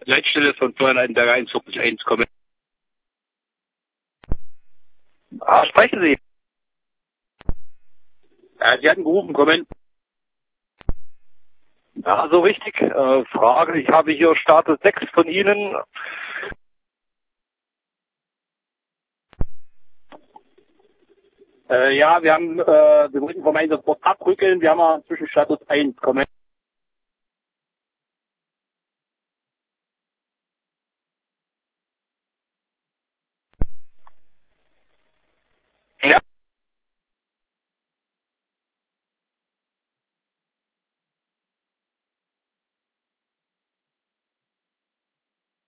Leitstelle von Feuerleiten der 41 kommen. Sprechen Sie. Sie hatten gerufen, kommen. Ja, so richtig. Frage, ich habe hier Status 6 von Ihnen. Ja, wir wollten vom Einsatzort abrücken. Wir haben ja Zwischenstatus 1 kommen.